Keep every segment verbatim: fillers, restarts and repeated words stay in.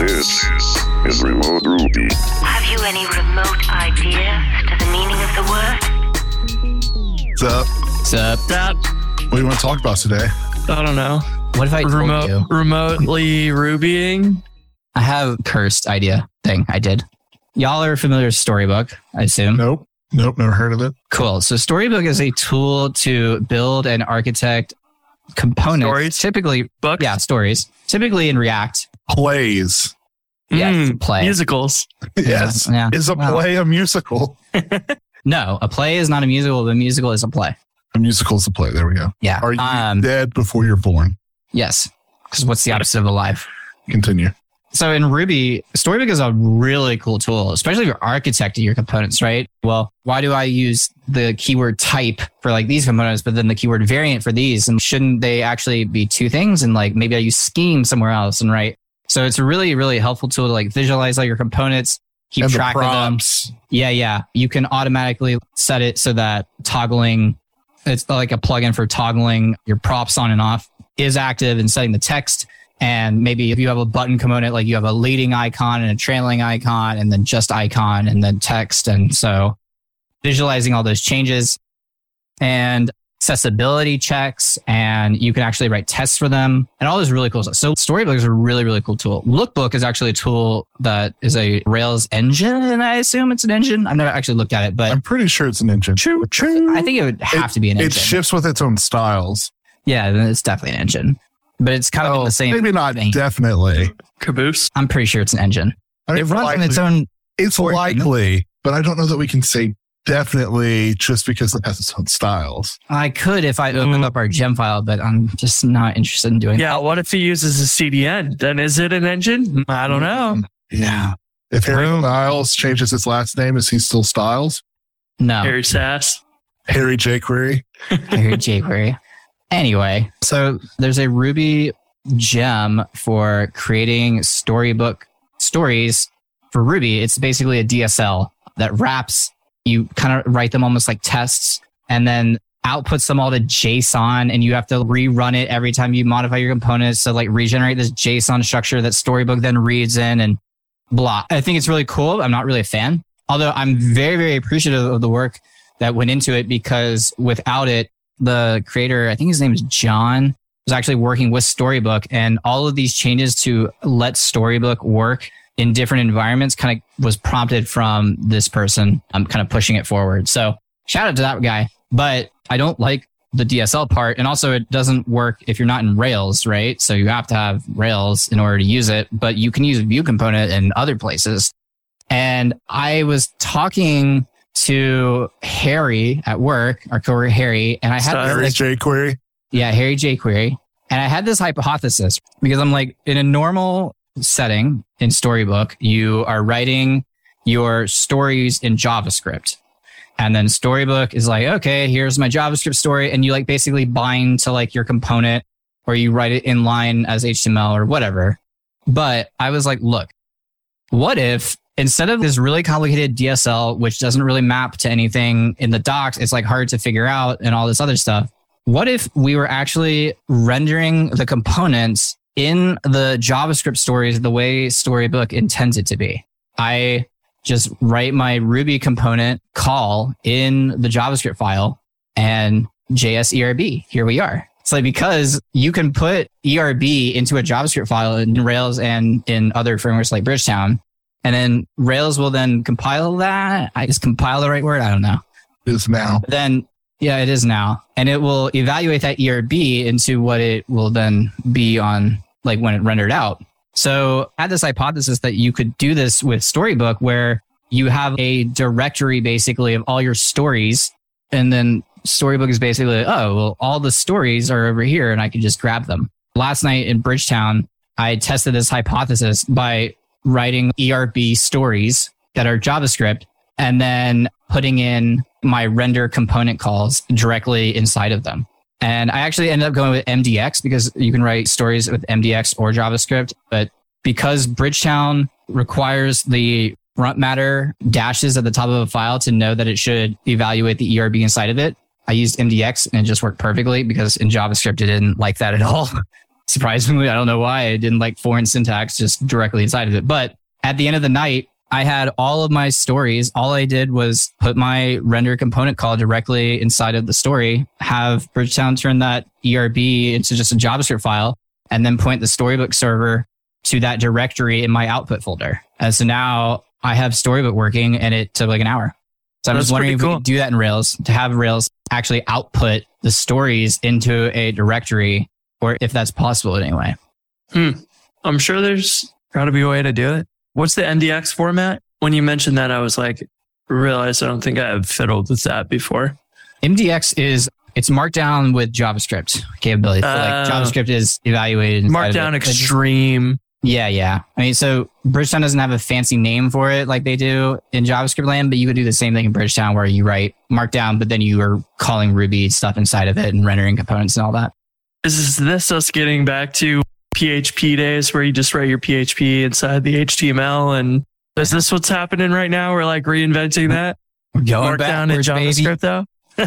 This is Remote Ruby. Have you any remote idea to the meaning of the word? What's up? What's up? That, What do you want to talk about today? I don't know. What if I told Remote, you? remotely Rubying? I have a cursed idea thing I did. Y'all are familiar with Storybook, I assume. Nope. Nope. Never heard of it. Cool. So Storybook is a tool to build and architect components. Stories? Typically, Books? yeah, stories. Typically in React. Plays. Yeah, it's a Mm, play. Musicals. Yes. Yeah. Is a Wow. play a musical? No, a play is not a musical. A musical is a play. A musical is a play. There we go. Yeah. Are you um, dead before you're born? yes. Because what's the opposite of alive? Continue. So in Ruby, Storybook is a really cool tool, especially if you're architecting your components, right? Well, why do I use the keyword type for like these components, but then the keyword variant for these? And shouldn't they actually be two things? And like maybe I use scheme somewhere else, and right? So it's a really, really helpful tool to like visualize all your components, keep And the track of them. prompts. Yeah, yeah. You can automatically set it so that toggling, it's like a plugin for toggling your props on and off is active and setting the text. And maybe if you have a button component, like you have a leading icon and a trailing icon and then just icon and then text. And so visualizing all those changes and accessibility checks, and you can actually write tests for them and all this really cool stuff. So Storybook is a really, really cool tool. Lookbook is actually a tool that is a Rails engine, and I assume it's an engine. I've never actually looked at it, but I'm pretty sure it's an engine. True, true. I think it would have It- to be an It engine. shifts with its own styles. Yeah, then it's definitely an engine. But it's kind of Oh, the same. maybe not thing. definitely. Caboose. I'm pretty sure it's an engine. I mean, It runs on likely- its own. It's fork. likely, but I don't know that we can say definitely just because it has its own styles. I could if I opened Mm. up our gem file, but I'm just not interested in doing Yeah, what if he uses a C D N? Then is it an engine? I don't know. Yeah. If Harry Styles changes his last name, is he still Styles? that. No. Harry Sass. Harry jQuery? Harry jQuery. Anyway, so there's a Ruby gem for creating storybook stories for Ruby. It's basically a D S L that wraps, you kind of write them almost like tests and then outputs them all to JSON, and you have to rerun it every time you modify your components to like regenerate this JSON structure that Storybook then reads in and blah. I think it's really cool. I'm not really a fan, although I'm very, very appreciative of the work that went into it, because without it, the creator, I think his name is John, was actually working with Storybook, and all of these changes to let Storybook work in different environments kind of was prompted from this person. I'm kind of pushing it forward. So shout out to that guy. But I don't like the D S L part. And also it doesn't work if you're not in Rails, right? So you have to have Rails in order to use it, but you can use a Vue component in other places. And I was talking to Harry at work, our coworker Harry, and I had Sorry. Harry like, jQuery? yeah, Harry jQuery. And I had this hypothesis because I'm like, in a normal setting in Storybook, you are writing your stories in JavaScript. And then Storybook is like, okay, here's my JavaScript story. And you like basically bind to like your component, or you write it in line as H T M L or whatever. But I was like, look, what if instead of this really complicated D S L, which doesn't really map to anything in the docs, it's like hard to figure out and all this other stuff. What if we were actually rendering the components in the JavaScript stories the way Storybook intends it to be? I just write my Ruby component call in the JavaScript file and J S E R B. Here we are. It's like, because you can put E R B into a JavaScript file in Rails and in other frameworks like Bridgetown, and then Rails will then compile that. I just compile the right word. I don't know. Is now. Then, yeah, it is now. And it will evaluate that E R B into what it will then be on, like when it rendered out. So I had this hypothesis that you could do this with Storybook, where you have a directory basically of all your stories. And then Storybook is basically, oh, well, all the stories are over here and I can just grab them. Last night in Bridgetown, I tested this hypothesis by writing E R B stories that are JavaScript and then putting in my render component calls directly inside of them. And I actually ended up going with M D X because you can write stories with M D X or JavaScript. But because Bridgetown requires the front matter dashes at the top of a file to know that it should evaluate the E R B inside of it, I used M D X and it just worked perfectly, because in JavaScript, it didn't like that at all. Surprisingly, I don't know why I didn't like foreign syntax just directly inside of it. But at the end of the night, I had all of my stories. All I did was put my render component call directly inside of the story, have Bridgetown turn that E R B into just a JavaScript file, and then point the Storybook server to that directory in my output folder. And so now I have Storybook working, and it took like an hour. So I'm That's just wondering if pretty we cool. could do that in Rails, to have Rails actually output the stories into a directory, or if that's possible in any way. Hmm. I'm sure there's got to be a way to do it. What's the M D X format? When you mentioned that, I was like, realized I don't think I have fiddled with that before. M D X is, it's Markdown with JavaScript capability. So like Uh, JavaScript is evaluated. inside of Markdown it. It's- Extreme. Yeah, yeah. I mean, so Bridgetown doesn't have a fancy name for it like they do in JavaScript land, but you could do the same thing in Bridgetown where you write Markdown, but then you are calling Ruby stuff inside of it and rendering components and all that. Is this us getting back to P H P days where you just write your P H P inside the H T M L? And is this what's happening right now? We're like reinventing that? We're going Markdown in backwards, baby. JavaScript though?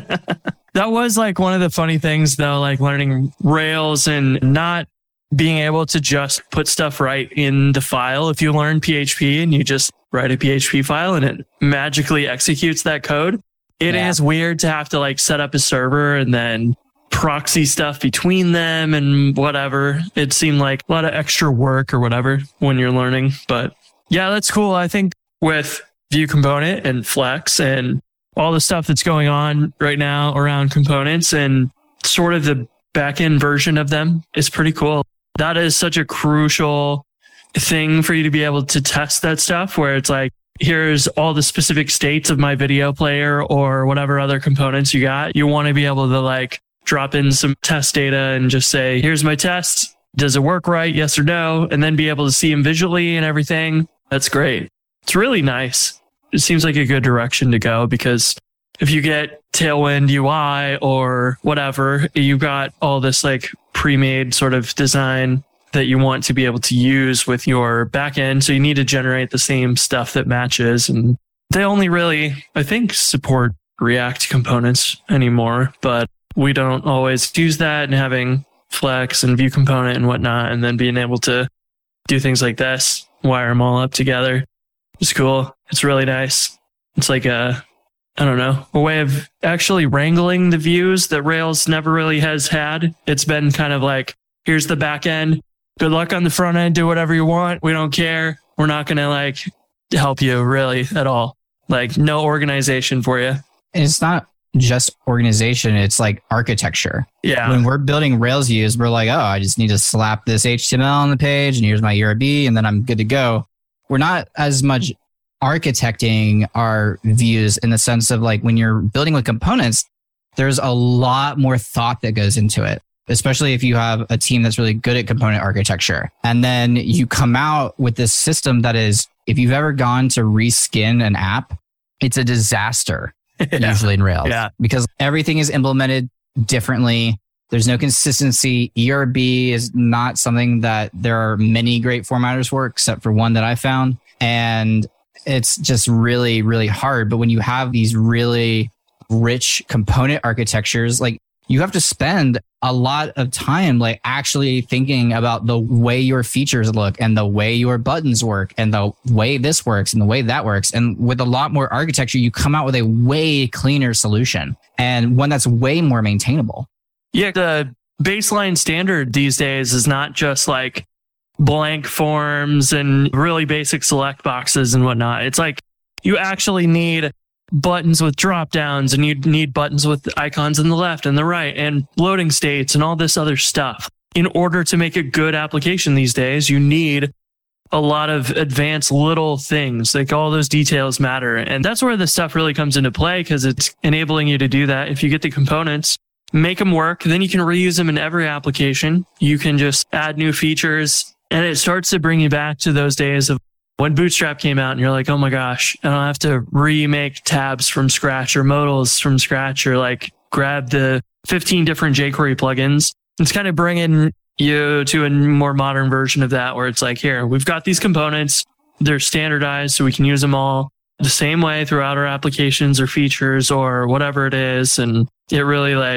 That was like one of the funny things though, like learning Rails and not being able to just put stuff right in the file. If you learn P H P and you just write a P H P file and it magically executes that code, it Yeah. is weird to have to like set up a server and then proxy stuff between them and whatever. It seemed like a lot of extra work or whatever when you're learning. But yeah, that's cool. I think with View Component and Flex and all the stuff that's going on right now around components and sort of the back-end version of them is pretty cool. That is such a crucial thing for you to be able to test that stuff where it's like, here's all the specific states of my video player or whatever other components you got. You want to be able to like drop in some test data and just say, here's my test. Does it work right? Yes or no? And then be able to see them visually and everything. That's great. It's really nice. It seems like a good direction to go because if you get Tailwind U I or whatever, you've got all this like pre-made sort of design that you want to be able to use with your backend. So you need to generate the same stuff that matches. And they only really, I think, support React components anymore, but we don't always use that, and having Flex and View Component and whatnot, and then being able to do things like this, wire them all up together. It's cool. It's really nice. It's like a, I don't know, a way of actually wrangling the views that Rails never really has had. It's been kind of like, here's the back end. Good luck on the front end. Do whatever you want. We don't care. We're not going to like help you really at all. Like no organization for you. And it's not just organization. It's like architecture. Yeah. When we're building Rails views, we're like, oh, I just need to slap this H T M L on the page and here's my E R B and then I'm good to go. We're not as much architecting our views in the sense of like when you're building with components, there's a lot more thought that goes into it, especially if you have a team that's really good at component architecture. And then you come out with this system that is, if you've ever gone to reskin an app, it's a disaster Yeah. usually in Rails Yeah. because everything is implemented differently. There's no consistency. E R B is not something that there are many great formatters for, except for one that I found. And it's just really, really hard. But when you have these really rich component architectures, like you have to spend a lot of time like actually thinking about the way your features look and the way your buttons work and the way this works and the way that works. And with a lot more architecture, you come out with a way cleaner solution and one that's way more maintainable. Yeah, the baseline standard these days is not just like blank forms and really basic select boxes and whatnot. It's like you actually need buttons with drop downs and you need buttons with icons in the left and the right and loading states and all this other stuff. In order to make a good application these days, you need a lot of advanced little things. Like all those details matter. And that's where the stuff really comes into play because it's enabling you to do that. If you get the components, make them work, then you can reuse them in every application. You can just add new features and it starts to bring you back to those days of when Bootstrap came out and you're like, oh my gosh, I don't have to remake tabs from scratch or modals from scratch or like grab the fifteen different jQuery plugins. It's kind of bringing you to a more modern version of that where it's like, here, we've got these components. They're standardized so we can use them all the same way throughout our applications or features or whatever it is. And it really like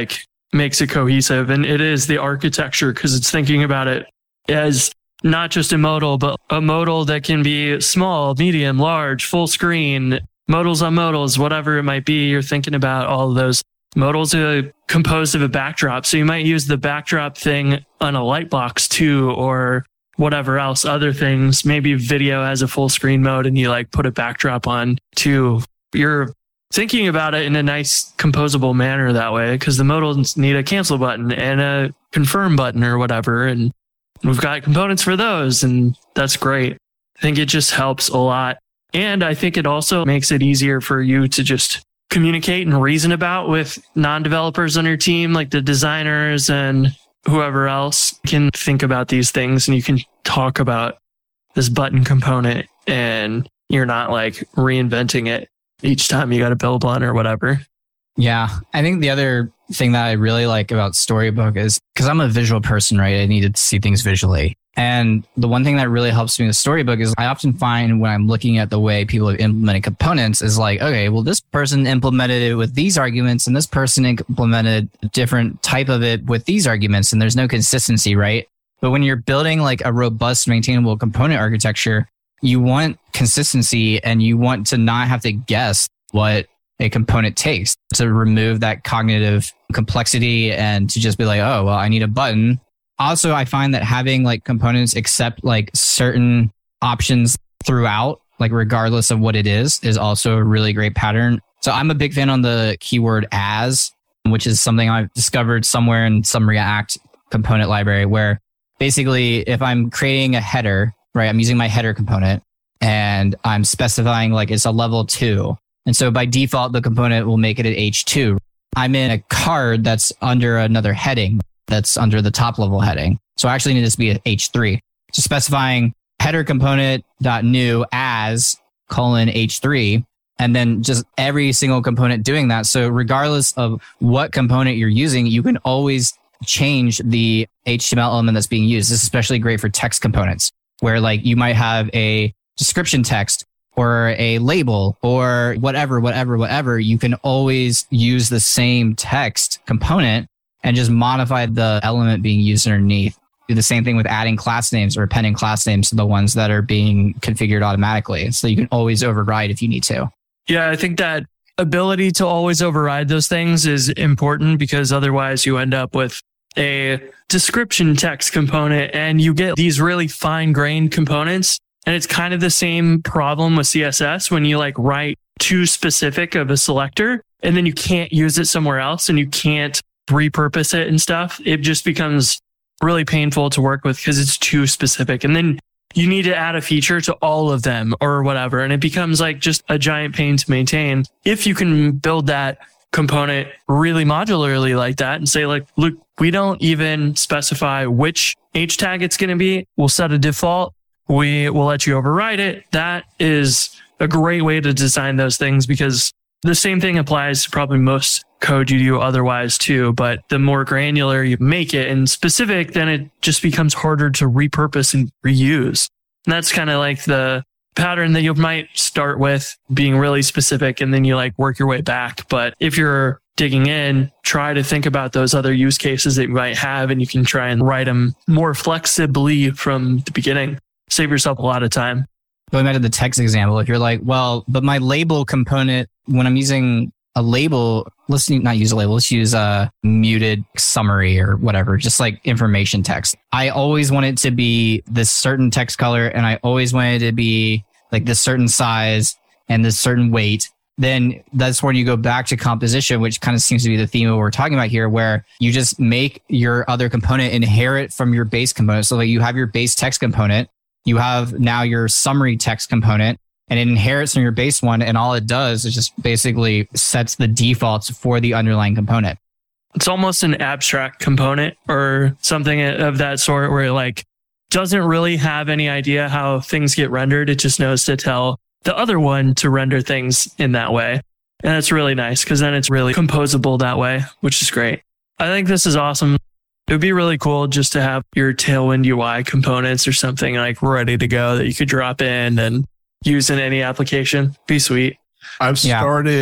makes it cohesive. And it is the architecture, because it's thinking about it as not just a modal, but a modal that can be small, medium, large, full screen, modals on modals, whatever it might be. You're thinking about all of those. Modals are composed of a backdrop. So you might use the backdrop thing on a light box too, or whatever else, other things. Maybe video has a full screen mode and you like put a backdrop on too. You're thinking about it in a nice composable manner that way, because the modals need a cancel button and a confirm button or whatever. And we've got components for those, and that's great. I think it just helps a lot. And I think it also makes it easier for you to just communicate and reason about with non-developers on your team, like the designers and whoever else can think about these things, and you can talk about this button component and you're not like reinventing it each time you got to build one or whatever. Yeah. I think the other thing that I really like about Storybook is because I'm a visual person, right? I needed to see things visually. And the one thing that really helps me with Storybook is I often find when I'm looking at the way people have implemented components is like, okay, well, this person implemented it with these arguments and this person implemented a different type of it with these arguments, and there's no consistency, right? But when you're building like a robust, maintainable component architecture, you want consistency and you want to not have to guess what a component takes, to remove that cognitive complexity and to just be like, oh, well, I need a button. Also, I find that having like components accept like certain options throughout, like regardless of what it is, is also a really great pattern. So I'm a big fan on the keyword as, which is something I've discovered somewhere in some React component library, where basically if I'm creating a header, right, I'm using my header component and I'm specifying like it's a level two. And so by default, the component will make it an H two. I'm in a card that's under another heading that's under the top level heading. So I actually need this to be an H three. So specifying header component dot new as colon H three, and then just every single component doing that. So regardless of what component you're using, you can always change the H T M L element that's being used. This is especially great for text components, where like you might have a description text or a label or whatever, whatever, whatever. You can always use the same text component and just modify the element being used underneath. Do the same thing with adding class names or appending class names to the ones that are being configured automatically. So you can always override if you need to. Yeah, I think that ability to always override those things is important, because otherwise you end up with a description text component and you get these really fine-grained components. And it's kind of the same problem with C S S when you like write too specific of a selector and then you can't use it somewhere else and you can't repurpose it and stuff. It just becomes really painful to work with because it's too specific. And then you need to add a feature to all of them or whatever. And it becomes like just a giant pain to maintain. If you can build that component really modularly like that and say like, look, we don't even specify which H tag it's going to be. We'll set a default. We will let you override it. That is a great way to design those things, because the same thing applies to probably most code you do otherwise too. But the more granular you make it and specific, then it just becomes harder to repurpose and reuse. And that's kind of like the pattern that you might start with, being really specific, and then you like work your way back. But if you're digging in, try to think about those other use cases that you might have, and you can try and write them more flexibly from the beginning. Save yourself a lot of time. Going back to the text example, if you're like, well, but my label component, when I'm using a label, let's not use a label, let's use a muted summary or whatever, just like information text. I always want it to be this certain text color, and I always want it to be like this certain size and this certain weight. Then that's when you go back to composition, which kind of seems to be the theme of what we're talking about here, where you just make your other component inherit from your base component. So like you have your base text component, you have now your summary text component, and it inherits from your base one. And all it does is just basically sets the defaults for the underlying component. It's almost an abstract component or something of that sort, where it like doesn't really have any idea how things get rendered. It just knows to tell the other one to render things in that way. And that's really nice, because then it's really composable that way, which is great. I think this is awesome. It would be really cool just to have your Tailwind U I components or something like ready to go that you could drop in and use in any application. Be sweet. I've Yeah. started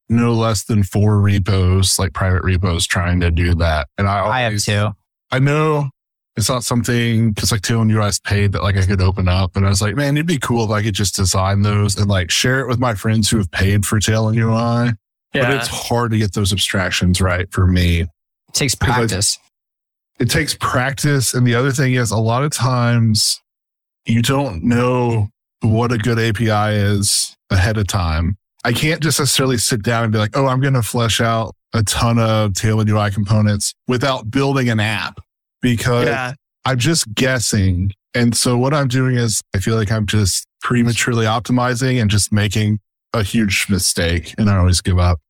no less than four repos, like private repos, trying to do that. And I, always, I have two. I know it's not something, because like Tailwind U I is paid, that like I could open up. And I was like, man, it'd be cool if I could just design those and like share it with my friends who have paid for Tailwind U I. Yeah. But it's hard to get those abstractions right for me. It takes practice. It takes practice. And the other thing is, a lot of times you don't know what a good A P I is ahead of time. I can't just necessarily sit down and be like, oh, I'm going to flesh out a ton of Tailwind U I components without building an app, because Yeah. I'm just guessing. And so what I'm doing is I feel like I'm just prematurely optimizing and just making a huge mistake, and I always give up.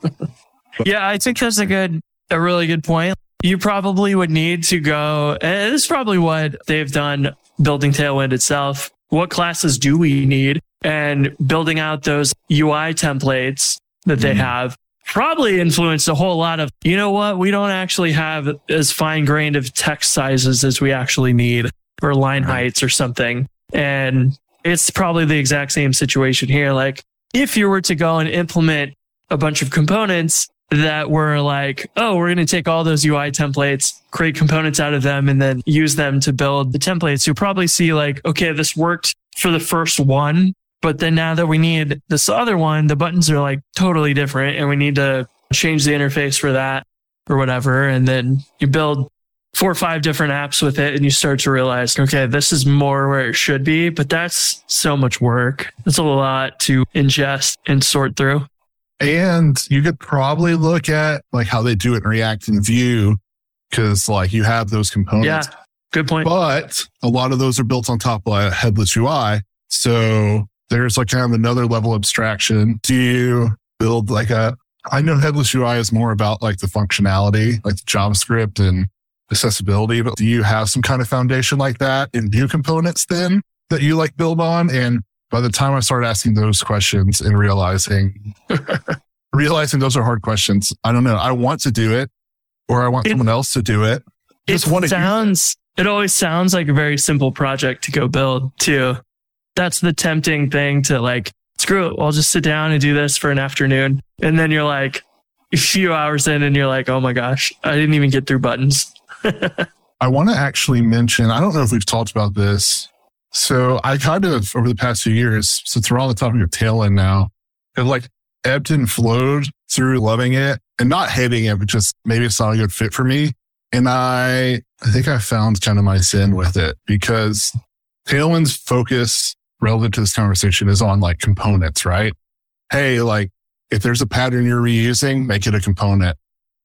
Yeah, I think that's a good, a really good point. You probably would need to go, and this is probably what they've done building Tailwind itself. What classes do we need? And building out those U I templates that they Mhm. have probably influenced a whole lot of, you know what, we don't actually have as fine grained of text sizes as we actually need, or line Right. heights or something. And it's probably the exact same situation here. Like, if you were to go and implement a bunch of components that were like, oh, we're going to take all those U I templates, create components out of them, and then use them to build the templates, you'll probably see like, okay, this worked for the first one, but then now that we need this other one, the buttons are like totally different, and we need to change the interface for that or whatever. And then you build four or five different apps with it, and you start to realize, okay, this is more where it should be, but that's so much work. It's a lot to ingest and sort through. And you could probably look at like how they do it in React and Vue, because like you have those components. Yeah, good point. But a lot of those are built on top of a headless U I. So there's like kind of another level of abstraction. Do you build like a, I know headless U I is more about like the functionality, like the JavaScript and accessibility, but do you have some kind of foundation like that in Vue components then that you like build on? And by the time I started asking those questions and realizing, realizing those are hard questions, I don't know. I want to do it, or I want It- someone else to do it. Just it want to sounds, it always sounds like a very simple project to go build too. That's the tempting thing to like, screw it, I'll just sit down and do this for an afternoon. And then you're like a few hours in and you're like, oh my gosh, I didn't even get through buttons. I want to actually mention, I don't know if we've talked about this. So I kind of, over the past few years, since we're on the topic of Tailwind now, have like ebbed and flowed through loving it and not hating it, but just maybe it's not a good fit for me. And I, I think I found kind of my sin with it, because Tailwind's focus relative to this conversation is on like components, right? Hey, like if there's a pattern you're reusing, make it a component.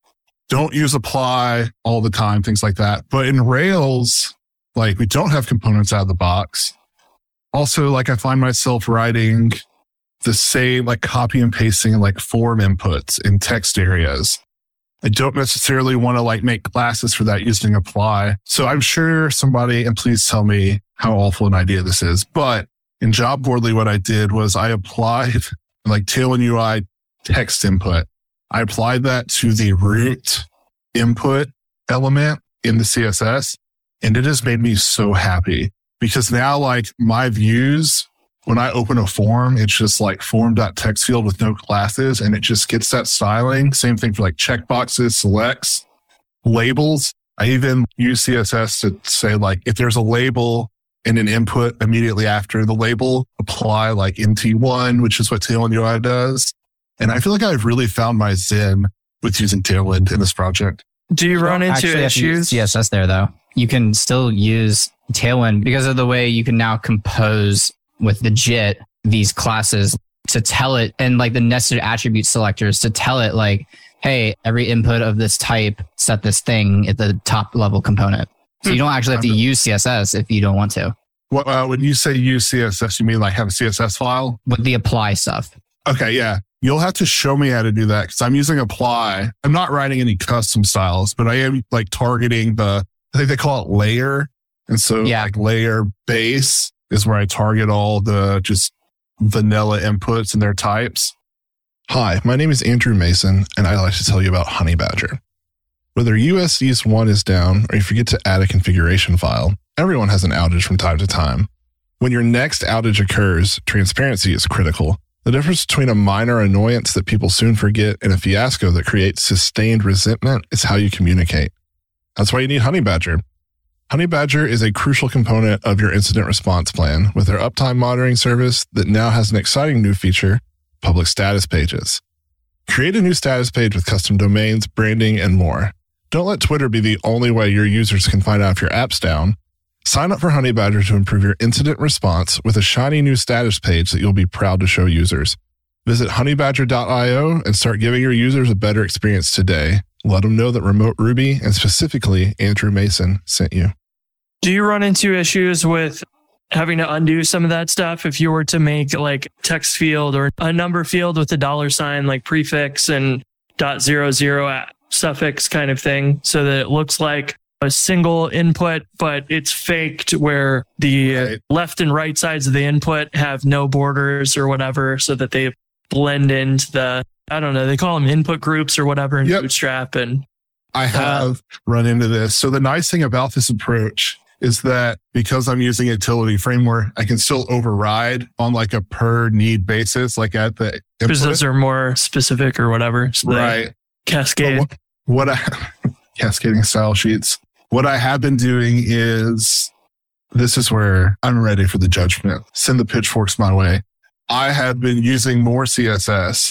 Don't use apply all the time, things like that. But in Rails, like we don't have components out of the box. Also, like I find myself writing the same, like copy and pasting like form inputs in text areas. I don't necessarily want to like make classes for that using apply. So I'm sure somebody, and please tell me how awful an idea this is, but in Jobboardly, what I did was I applied like Tailwind U I text input. I applied that to the root input element in the C S S, and it has made me so happy, because now like my views, when I open a form, it's just like form.text field with no classes, and it just gets that styling. Same thing for like checkboxes, selects, labels. I even use C S S to say like, if there's a label and an input immediately after the label, apply like M T one, which is what Tailwind U I does. And I feel like I've really found my zen with using Tailwind in this project. Do you run into Actually, have to use issues? C S S there though. You can still use Tailwind because of the way you can now compose with the J I T these classes to tell it, and like the nested attribute selectors to tell it like, hey, every input of this type, set this thing at the top level component. So you don't actually have to use C S S if you don't want to. What, uh, when you say use C S S, you mean like have a C S S file? With the apply stuff. Okay, yeah. You'll have to show me how to do that, because I'm using apply. I'm not writing any custom styles, but I am like targeting the, I think they call it layer. And so Yeah. like layer base is where I target all the just vanilla inputs and their types. Hi, my name is Andrew Mason, and I'd like to tell you about Honeybadger. Whether U S East one is down or you forget to add a configuration file, everyone has an outage from time to time. When your next outage occurs, transparency is critical. The difference between a minor annoyance that people soon forget and a fiasco that creates sustained resentment is how you communicate. That's why you need Honeybadger. Honeybadger is a crucial component of your incident response plan with their uptime monitoring service that now has an exciting new feature, public status pages. Create a new status page with custom domains, branding, and more. Don't let Twitter be the only way your users can find out if your app's down. Sign up for Honeybadger to improve your incident response with a shiny new status page that you'll be proud to show users. Visit honeybadger dot io and start giving your users a better experience today. Let them know that Remote Ruby and specifically Andrew Mason sent you. Do you run into issues with having to undo some of that stuff if you were to make like text field or a number field with a dollar sign, like prefix and dot zero zero suffix kind of thing, so that it looks like a single input, but it's faked where the Right. left and right sides of the input have no borders or whatever, so that they blend into the, I don't know, they call them input groups or whatever in Yep. Bootstrap. And I have run into this. So the nice thing about this approach is that because I'm using a utility framework, I can still override on like a per need basis, like at the because input. those are more specific or whatever. So they Right. Cascade. But what, what I, cascading style sheets. What I have been doing is, this is where I'm ready for the judgment. Send the pitchforks my way. I have been using more C S S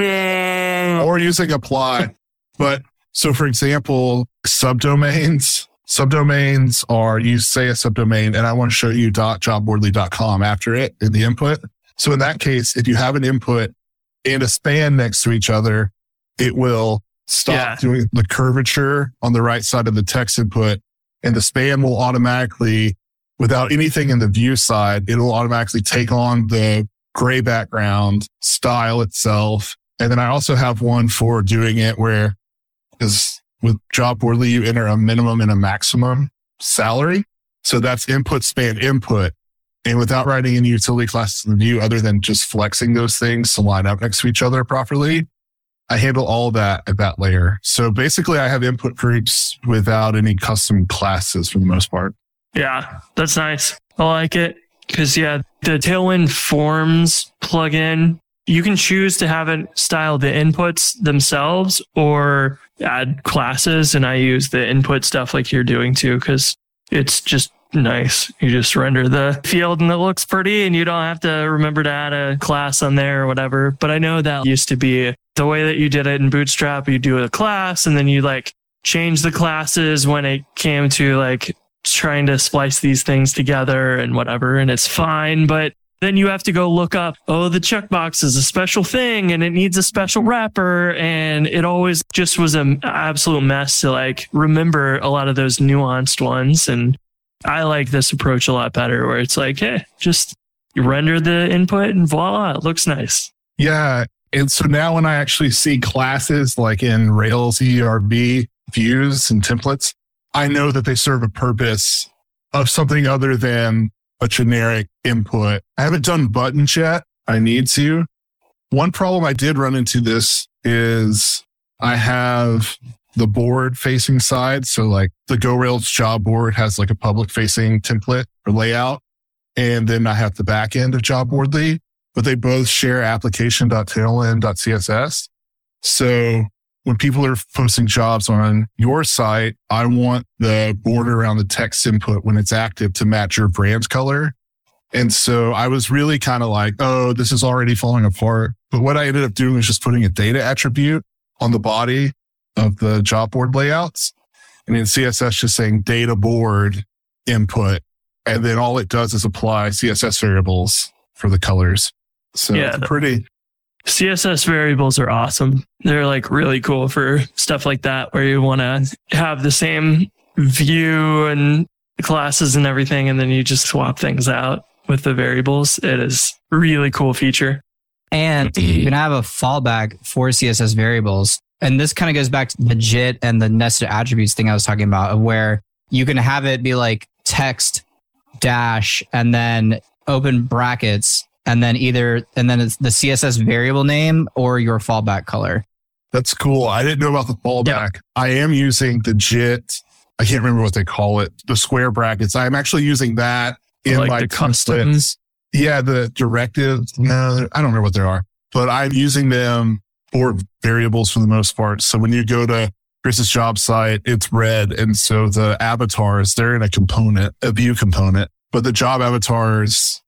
or using apply. But so for example, subdomains, subdomains are, you say a subdomain and I want to show you .jobboardly dot com after it in the input. So in that case, if you have an input and a span next to each other, it will stop Yeah. doing the curvature on the right side of the text input, and the span will automatically, without anything in the view side, it'll automatically take on the gray background style itself. And then I also have one for doing it where, because with Jobboardly, you enter a minimum and a maximum salary. So that's input span input. And without writing any utility classes in the view other than just flexing those things to line up next to each other properly, I handle all that at that layer. So basically I have input groups without any custom classes for the most part. Yeah, that's nice. I like it because, yeah, the Tailwind Forms plugin, you can choose to have it style the inputs themselves or add classes. And I use the input stuff like you're doing too, because it's just nice. You just render the field and it looks pretty and you don't have to remember to add a class on there or whatever. But I know that used to be the way that you did it in Bootstrap. You do a class and then you like change the classes when it came to like trying to splice these things together and whatever. And it's fine. But then you have to go look up, oh, the checkbox is a special thing and it needs a special wrapper. And it always just was an absolute mess to like remember a lot of those nuanced ones. And I like this approach a lot better where it's like, hey, just you render the input and voila, it looks nice. Yeah. And so now when I actually see classes like in Rails E R B views and templates, I know that they serve a purpose of something other than a generic input. I haven't done buttons yet. I need to. One problem I did run into this is I have the board facing side. So like the GoRails job board has like a public facing template or layout. And then I have the back end of Jobboardly, but they both share application dot tailwind dot c s s. So when people are posting jobs on your site, I want the border around the text input when it's active to match your brand color. And so I was really kind of like, oh, this is already falling apart. But what I ended up doing was just putting a data attribute on the body of the job board layouts. And in C S S, just saying data board input. And then all it does is apply C S S variables for the colors. So Yeah, it's pretty. C S S variables are awesome. They're like really cool for stuff like that where you want to have the same view and classes and everything, and then you just swap things out with the variables. It is a really cool feature. And you can have a fallback for C S S variables. And this kind of goes back to the J I T and the nested attributes thing I was talking about, of where you can have it be like text dash and then open brackets and then either, and then it's the C S S variable name or your fallback color. That's cool. I didn't know about the fallback. Yeah. I am using the J I T. I can't remember what they call it. The square brackets. I'm actually using that in Like my the custom- templates Yeah, the directives. No, I don't remember what they are, but I'm using them for variables for the most part. So when you go to Chris's job site, it's red. And so the avatars, they're in a component, a view component, but the job avatars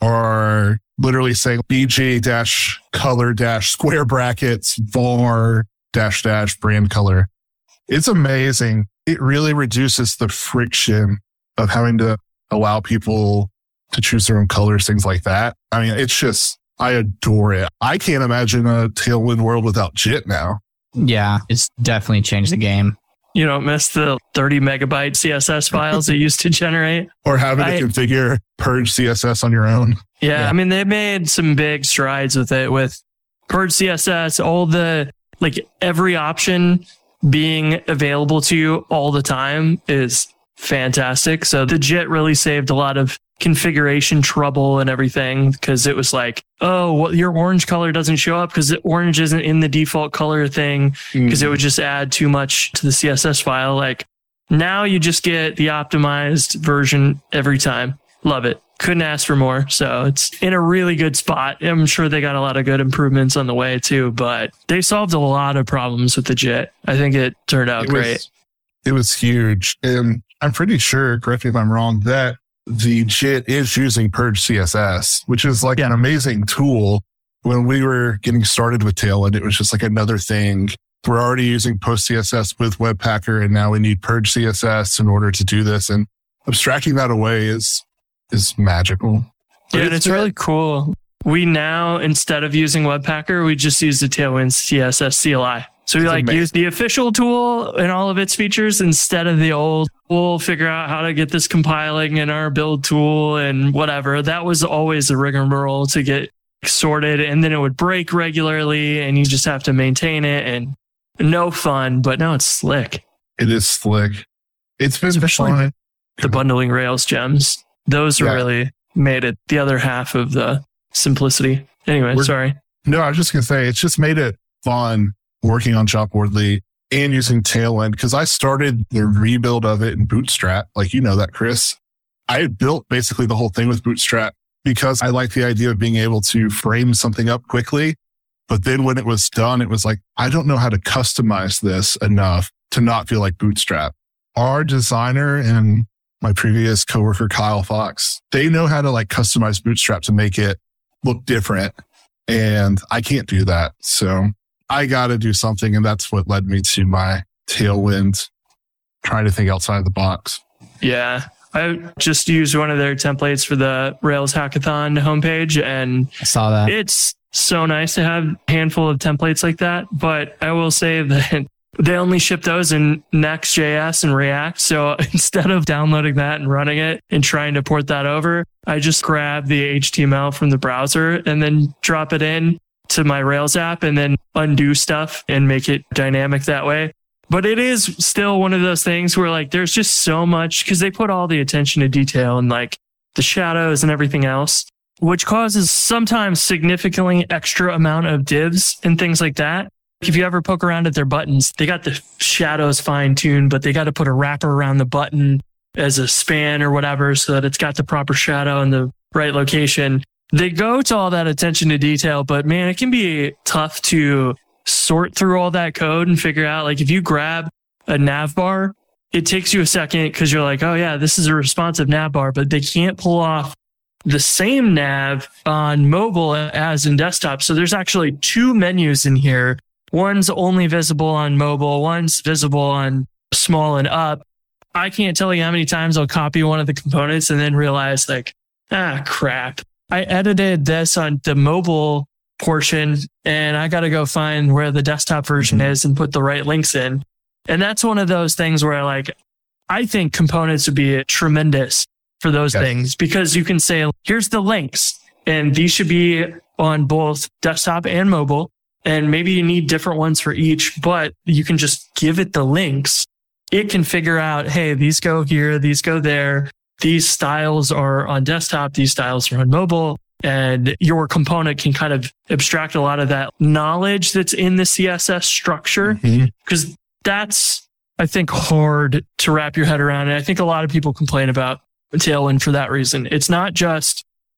are literally saying B G dash color dash square brackets, var dash dash brand color. It's amazing. It really reduces the friction of having to allow people to choose their own colors, things like that. I mean, it's just, I adore it. I can't imagine a Tailwind world without J I T now. Yeah, it's definitely changed the game. You don't miss the thirty megabyte C S S files it used to generate. Or having I, to configure Purge C S S on your own. Yeah, Yeah. I mean, they made some big strides with it, with Purge C S S, all the, like every option being available to you all the time is fantastic. So the J I T really saved a lot of configuration trouble and everything, because it was like, oh, well, your orange color doesn't show up because orange isn't in the default color thing, because it would just add too much to the C S S file. Like now you just get the optimized version every time. Love it. Couldn't ask for more. So it's in a really good spot. I'm sure they got a lot of good improvements on the way too, but they solved a lot of problems with the J I T. I think it turned out It great. was, it was huge. And I'm pretty sure, correct me if I'm wrong, that the J I T is using Purge C S S, which is like Yeah. an amazing tool. When we were getting started with Tailwind, it was just like another thing. We're already using Post C S S with Webpacker, and now we need Purge C S S in order to do this. And abstracting that away is is magical. But Yeah, and it's really cool. We now, instead of using Webpacker, we just use the Tailwind C S S C L I. So we It's like amazing. use the official tool and all of its features instead of the old. We'll figure out how to get this compiling in our build tool and whatever. That was always a rigmarole to get sorted, and then it would break regularly, and you just have to maintain it, and no fun. But now it's slick. It is slick. It's been Especially fun. The bundling Rails gems, those Yeah. really made it the other half of the simplicity. Anyway, We're- sorry. No, I was just going to say, it's just made it fun working on Shopboardly and using Tailwind, because I started the rebuild of it in Bootstrap. Like, you know that, Chris. I had built basically the whole thing with Bootstrap because I like the idea of being able to frame something up quickly. But then when it was done, it was like, I don't know how to customize this enough to not feel like Bootstrap. Our designer and my previous coworker, Kyle Fox, they know how to like customize Bootstrap to make it look different. And I can't do that. So I got to do something. And that's what led me to my Tailwind, trying to think outside the box. Yeah. I just used one of their templates for the Rails Hackathon homepage, and I saw that. it's so nice to have a handful of templates like that. But I will say that they only ship those in Next.js and React. So instead of downloading that and running it and trying to port that over, I just grab the H T M L from the browser and then drop it in to my Rails app and then undo stuff and make it dynamic that way. But it is still one of those things where like there's just so much, because they put all the attention to detail and like the shadows and everything else, which causes sometimes significantly extra amount of divs and things like that. If you ever poke around at their buttons, they got the shadows fine tuned, but they got to put a wrapper around the button as a span or whatever so that it's got the proper shadow in the right location. They go to all that attention to detail, but man, it can be tough to sort through all that code and figure out, like, if you grab a nav bar, it takes you a second because you're like, oh yeah, this is a responsive nav bar, but they can't pull off the same nav on mobile as in desktop. So there's actually two menus in here. One's only visible on mobile, one's visible on small and up. I can't tell you how many times I'll copy one of the components and then realize like, ah, crap. I edited this on the mobile portion and I got to go find where the desktop version is and put the right links in. And that's one of those things where like, I think components would be tremendous for those Yes. things, because you can say, here's the links and these should be on both desktop and mobile. And maybe you need different ones for each, but you can just give it the links. It can figure out, hey, these go here, these go there. These styles are on desktop, these styles are on mobile. And your component can kind of abstract a lot of that knowledge that's in the C S S structure, because Mhm. that's, I think, hard to wrap your head around. And I think a lot of people complain about Tailwind for that reason. It's not just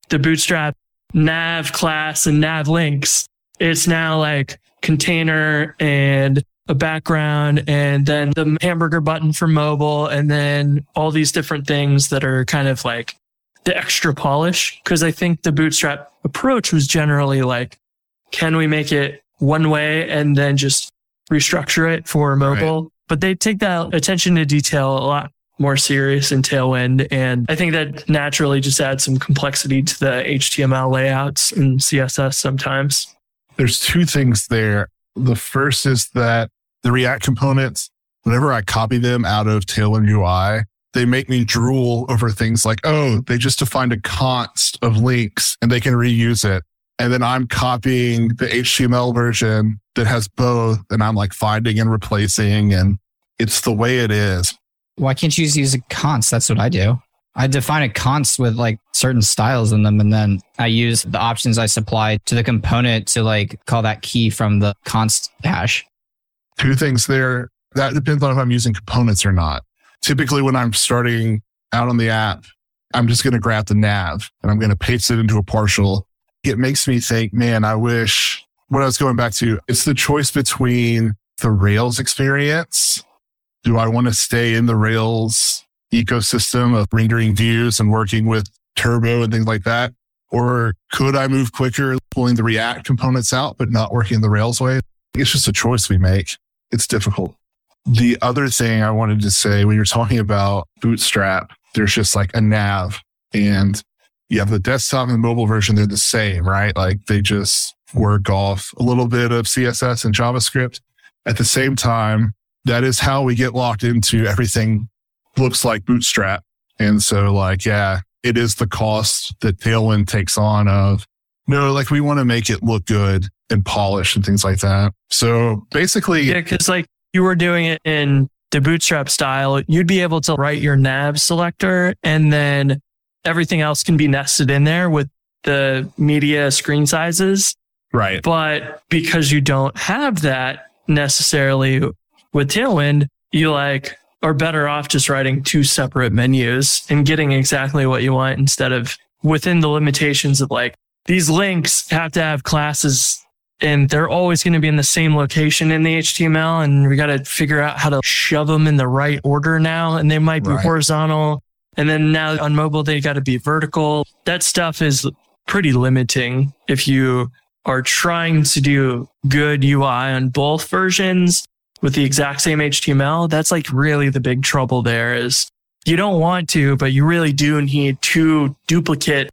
the Bootstrap nav class and nav links. It's now like container and a background and then the hamburger button for mobile and then all these different things that are kind of like the extra polish. Because I think the Bootstrap approach was generally like, can we make it one way and then just restructure it for mobile? Right. But they take that attention to detail a lot more serious in Tailwind. And I think that naturally just adds some complexity to the H T M L layouts and C S S sometimes. There's two things there. The first is that the React components, whenever I copy them out of Tailwind U I, they make me drool over things like, oh, they just defined a const of links and they can reuse it. And then I'm copying the H T M L version that has both and I'm like finding and replacing and it's the way it is. Why can't you just use a const? That's what I do. I define a const with like certain styles in them and then I use the options I supply to the component to like call that key from the const hash. Two things there. That depends on if I'm using components or not. Typically when I'm starting out on the app, I'm just going to grab the nav and I'm going to paste it into a partial. It makes me think, man, I wish what I was going back to, it's the choice between the Rails experience. Do I want to stay in the Rails ecosystem of rendering views and working with Turbo and things like that? Or could I move quicker, pulling the React components out, but not working the Rails way? It's just a choice we make. It's difficult. The other thing I wanted to say, when you're talking about Bootstrap, there's just like a nav and you have the desktop and mobile version. They're the same, right? Like they just work off a little bit of C S S and JavaScript. At the same time, that is how we get locked into everything looks like Bootstrap. And so like, yeah, it is the cost that Tailwind takes on of, no, like we want to make it look good and polished and things like that. So basically. Yeah, because like you were doing it in the Bootstrap style, you'd be able to write your nav selector and then everything else can be nested in there with the media screen sizes. Right. But because you don't have that necessarily with Tailwind, you like are better off just writing two separate menus and getting exactly what you want instead of within the limitations of like these links have to have classes and they're always going to be in the same location in the H T M L. And we got to figure out how to shove them in the right order now. And they might be right. horizontal. And then now on mobile, they got to be vertical. That stuff is pretty limiting if you are trying to do good U I on both versions with the exact same H T M L. That's like really the big trouble there is you don't want to, but you really do need two duplicate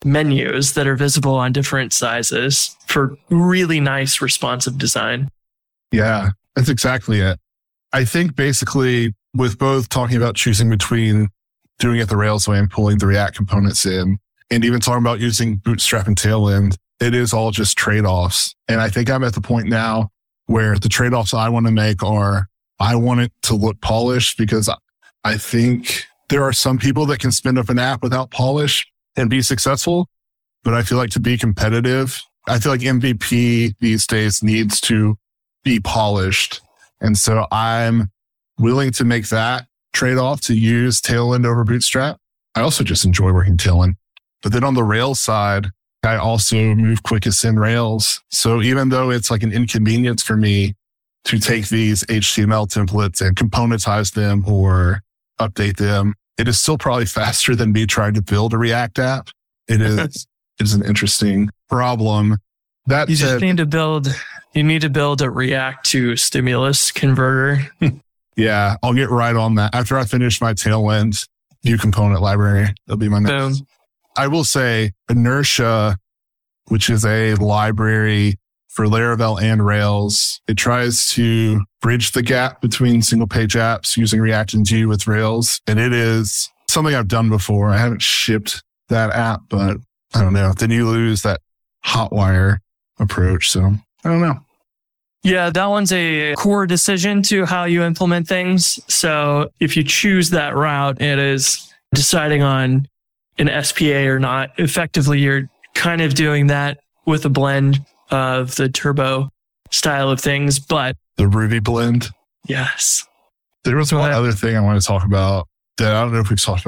menus that are visible on different sizes for really nice responsive design. Yeah, that's exactly it. I think basically with both talking about choosing between doing it the Rails way and pulling the React components in, and even talking about using Bootstrap and Tailwind, it is all just trade-offs. And I think I'm at the point now where the trade-offs I want to make are, I want it to look polished because I think there are some people that can spin up an app without polish and be successful. But I feel like to be competitive, I feel like M V P these days needs to be polished. And so I'm willing to make that trade-off to use Tailwind over Bootstrap. I also just enjoy working Tailwind. But then on the Rails side, I also move quickest in Rails. So even though it's like an inconvenience for me to take these H T M L templates and componentize them or update them, it is still probably faster than me trying to build a React app. It is, it is an interesting problem. That you said, just need to build, you need to build a React to Stimulus converter. Yeah, I'll get right on that. After I finish my Tailwind new component library, that'll be my next. Boom. I will say Inertia, which is a library for Laravel and Rails, it tries to bridge the gap between single page apps using React and Vue with Rails. And it is something I've done before. I haven't shipped that app, but I don't know. Then you lose that hotwire approach. So I don't know. Yeah, that one's a core decision to how you implement things. So if you choose that route, it is deciding on an S P A or not. Effectively, you're kind of doing that with a blend of the Turbo style of things, but the Ruby blend. Yes. There was one other thing I want to talk about that I don't know if we've talked about.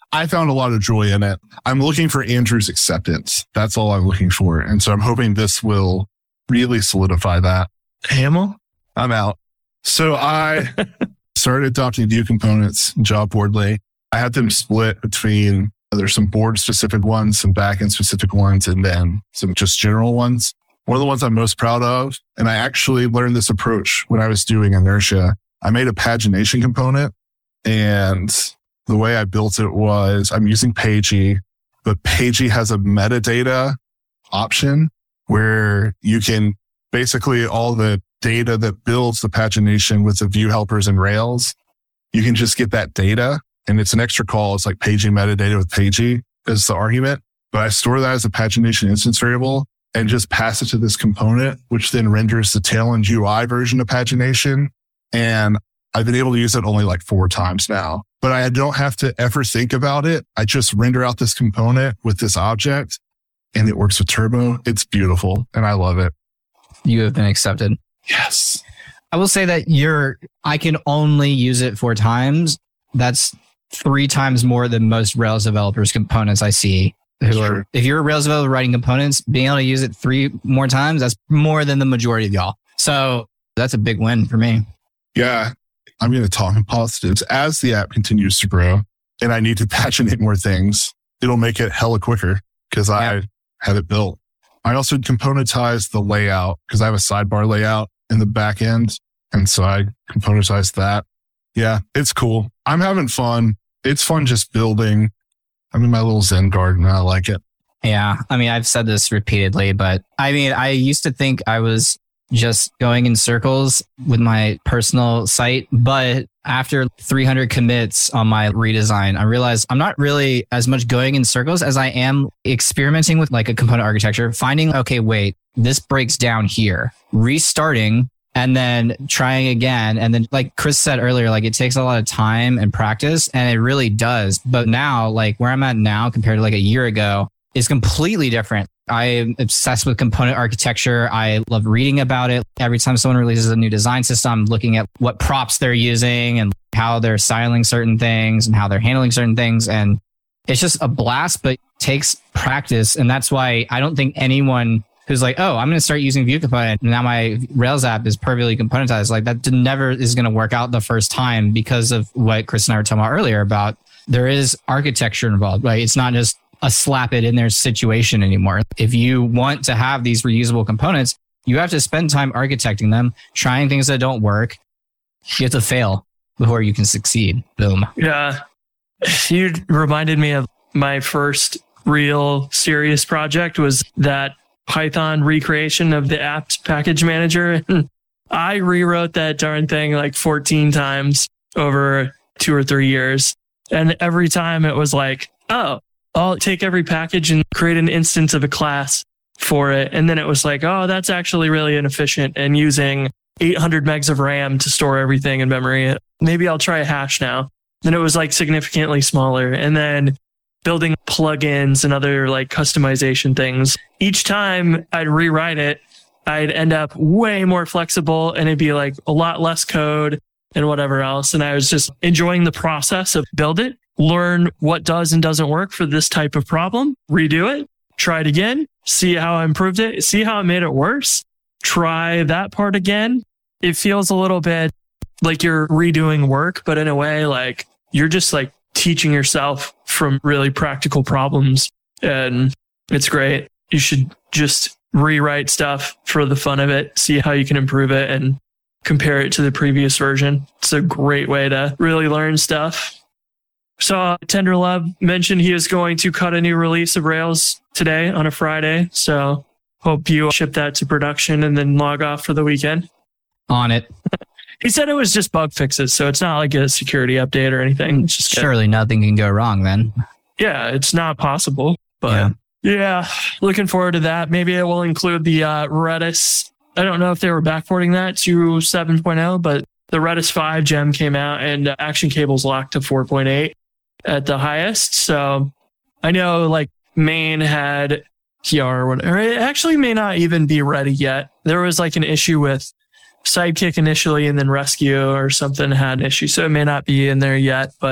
I found a lot of joy in it. I'm looking for Andrew's acceptance. That's all I'm looking for. And so I'm hoping this will really solidify that. Hamel? I'm out. So I started adopting Vue components, job boardly. I had them split between, there's some board specific ones, some backend specific ones, and then some just general ones. One of the ones I'm most proud of, and I actually learned this approach when I was doing Inertia. I made a pagination component, and the way I built it was I'm using Pagey, but Pagey has a metadata option where you can basically all the data that builds the pagination with the Vue helpers and Rails, you can just get that data, and it's an extra call. It's like Pagey metadata with Pagey as the argument, but I store that as a pagination instance variable and just pass it to this component, which then renders the Tailwind U I version of pagination. And I've been able to use it only like four times now, but I don't have to ever think about it. I just render out this component with this object and it works with Turbo. It's beautiful and I love it. You have been accepted. Yes. I will say that you're, I can only use it four times. That's three times more than most Rails developers' components I see. Who are, True. if you're a Rails developer writing components, being able to use it three more times, that's more than the majority of y'all. So that's a big win for me. Yeah. I'm going to talk in positives as the app continues to grow and I need to paginate more things. It'll make it hella quicker because I Yeah. have it built. I also componentized the layout because I have a sidebar layout in the back end. And so I componentized that. Yeah, it's cool. I'm having fun. It's fun just building. I'm in my little Zen garden. I like it. Yeah. I mean, I've said this repeatedly, but I mean, I used to think I was just going in circles with my personal site. But after three hundred commits on my redesign, I realized I'm not really as much going in circles as I am experimenting with like a component architecture, finding, okay, wait, this breaks down here, restarting, and then trying again. And then like Chris said earlier, like it takes a lot of time and practice, and it really does. But now, like where I'm at now compared to like a year ago is completely different. I am obsessed with component architecture. I love reading about it. Every time someone releases a new design system, I'm looking at what props they're using and how they're styling certain things and how they're handling certain things. And it's just a blast, but it takes practice. And that's why I don't think anyone who's like, oh, I'm going to start using Vue component. Now my Rails app is perfectly componentized. Like that never is going to work out the first time because of what Chris and I were talking about earlier about there is architecture involved, right? It's not just a slap it in there situation anymore. If you want to have these reusable components, you have to spend time architecting them, trying things that don't work. You have to fail before you can succeed. Boom. Yeah. You reminded me of my first real serious project was that Python recreation of the apps package manager. I rewrote that darn thing like fourteen times over two or three years. And every time it was like, oh, I'll take every package and create an instance of a class for it. And then it was like, oh, that's actually really inefficient and using eight hundred megs of RAM to store everything in memory. Maybe I'll try a hash now. Then it was like significantly smaller. And then building plugins and other like customization things. Each time I'd rewrite it, I'd end up way more flexible and it'd be like a lot less code and whatever else. And I was just enjoying the process of build it, learn what does and doesn't work for this type of problem, redo it, try it again, see how I improved it, see how I made it worse, try that part again. It feels a little bit like you're redoing work, but in a way, like you're just like teaching yourself from really practical problems. And it's great. You should just rewrite stuff for the fun of it, see how you can improve it and compare it to the previous version. It's a great way to really learn stuff. Saw Tenderlove mentioned he is going to cut a new release of Rails today on a Friday. So hope you ship that to production and then log off for the weekend. On it. He said it was just bug fixes. So it's not like a security update or anything. It's just Surely nothing can go wrong then. yeah, it's not possible. But yeah. yeah, looking forward to that. Maybe it will include the uh, Redis. I don't know if they were backporting that to seven point oh, but the Redis five gem came out and uh, Action Cable's locked to four point eight at the highest. So I know like main had P R or whatever. It actually may not even be ready yet. There was like an issue with Sidekick initially and then Rescue or something had an issue. So it may not be in there yet, but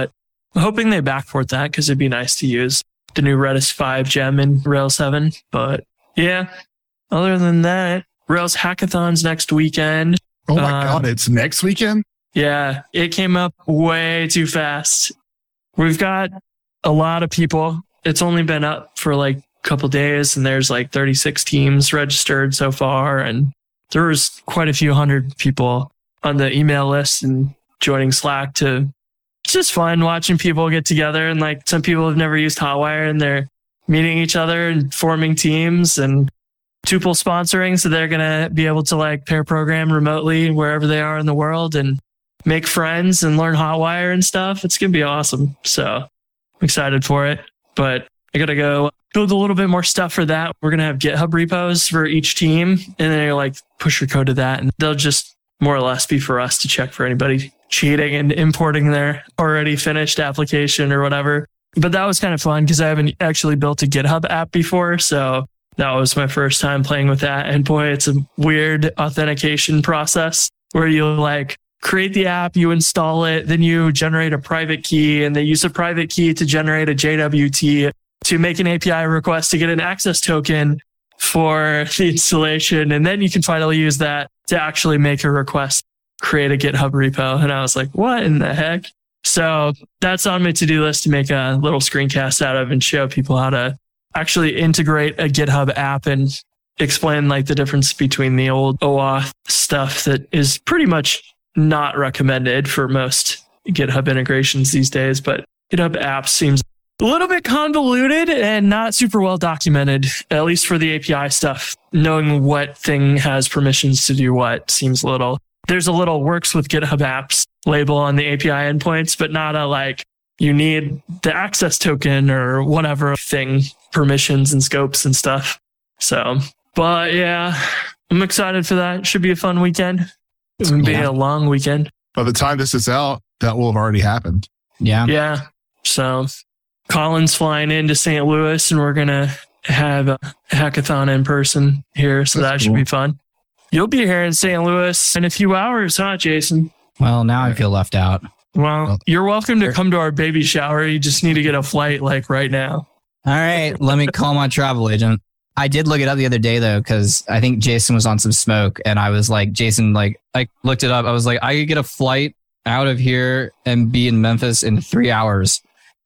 I'm hoping they backport that because it'd be nice to use the new Redis five gem in Rails seven. But yeah, other than that, Rails hackathons next weekend. Oh my Um, God, it's next weekend? Yeah, it came up way too fast. We've got a lot of people. It's only been up for like a couple days, and there's like thirty-six teams registered so far. And there was quite a few hundred people on the email list and joining Slack to, it's just fun watching people get together. And like some people have never used Hotwire and they're meeting each other and forming teams and Tuple sponsoring. So they're going to be able to like pair program remotely wherever they are in the world and make friends and learn Hotwire and stuff. It's going to be awesome. So I'm excited for it, but I got to go build a little bit more stuff for that. We're going to have GitHub repos for each team, and then you like push your code to that, and they'll just more or less be for us to check for anybody cheating and importing their already finished application or whatever. But that was kind of fun because I haven't actually built a GitHub app before. So that was my first time playing with that. And boy, it's a weird authentication process where you like create the app, you install it, then you generate a private key, and they use a private key to generate a J W T to make an A P I request to get an access token for the installation. And then you can finally use that to actually make a request, create a GitHub repo. And I was like, what in the heck? So that's on my to-do list to make a little screencast out of and show people how to actually integrate a GitHub app and explain like the difference between the old OAuth stuff that is pretty much not recommended for most GitHub integrations these days, but GitHub apps seems a little bit convoluted and not super well documented, at least for the A P I stuff. Knowing what thing has permissions to do what seems a little, there's a little works with GitHub apps label on the A P I endpoints, but not a like, you need the access token or whatever thing, permissions and scopes and stuff. So, but yeah, I'm excited for that. Should be a fun weekend. It's going to be Yeah. a long weekend. By the time this is out, that will have already happened. Yeah. Yeah. So Colin's flying into Saint Louis and we're going to have a hackathon in person here. So That's that should cool. be fun. You'll be here in Saint Louis in a few hours, huh, Jason? Well, now I feel left out. Well, Well, you're welcome to come to our baby shower. You just need to get a flight like right now. All right. Let me call my travel agent. I did look it up the other day though, because I think Jason was on some smoke and I was like, Jason, like I looked it up. I was like, I could get a flight out of here and be in Memphis in three hours.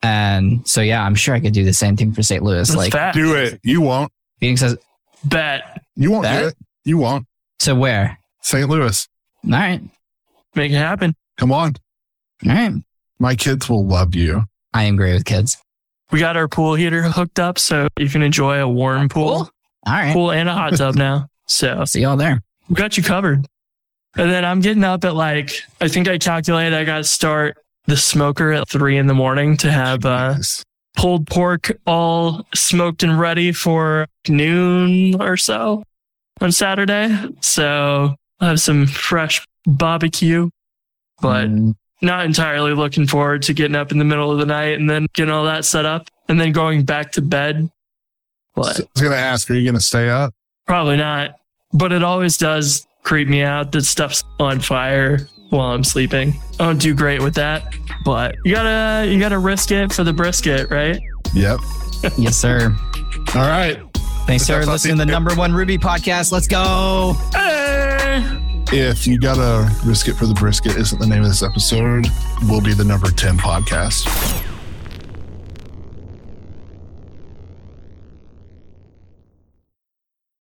And so, yeah, I'm sure I could do the same thing for Saint Louis. That's like fast. Do it. You won't. Phoenix says, Bet. You won't That? do it. You won't. to where? Saint Louis. All right. Make it happen. Come on. All right. My kids will love you. I am great with kids. We got our pool heater hooked up so you can enjoy a warm pool. All right. Pool and a hot tub now. So See y'all there. we got you covered. And then I'm getting up at like, I think I calculated I got to start the smoker at three in the morning to have uh, Yes. pulled pork all smoked and ready for noon or so on Saturday. So I'll have some fresh barbecue, but Mm, not entirely looking forward to getting up in the middle of the night and then getting all that set up and then going back to bed. But I was going to ask, are you going to stay up? probably not. But it always does creep me out that stuff's on fire while I'm sleeping. I don't do great with that, but you gotta you gotta risk it for the brisket, right? Yep. yes, sir. All right. Thanks That's for listening to the number one Ruby podcast. Let's go. Hey! If You Gotta Risk It for the Brisket isn't the name of this episode, we'll be the number ten podcast.